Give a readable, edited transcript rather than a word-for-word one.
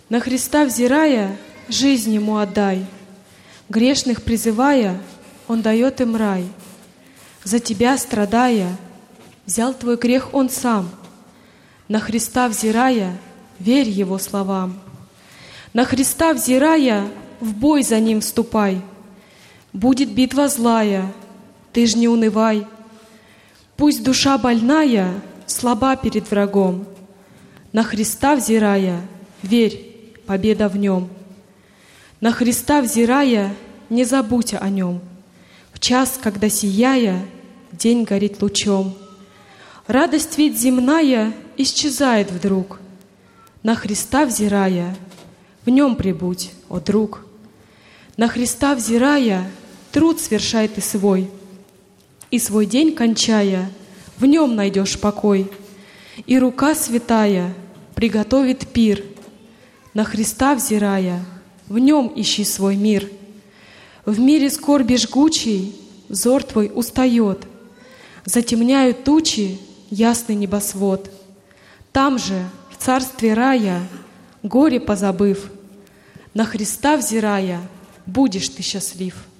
На Христа взирая, жизнь Ему отдай. Грешных призывая, Он дает им рай. За тебя страдая, взял твой грех Он сам. На Христа взирая, верь Его словам. На Христа взирая, в бой за Ним вступай. Будет битва злая, ты ж не унывай. Пусть душа больная слаба перед врагом. На Христа взирая, верь, победа в Нем. На Христа взирая, не забудь о Нем. В час, когда сияя, день горит лучом. Радость ведь земная исчезает вдруг. На Христа взирая, в Нем пребудь, о друг. На Христа взирая, труд свершай ты свой, и свой день кончая, в Нем найдешь покой. И рука святая приготовит пир. На Христа взирая, в Нем ищи свой мир. В мире скорби жгучей взор твой устает, затемняют тучи ясный небосвод. Там же, в царстве рая, горе позабыв, на Христа взирая, будешь ты счастлив.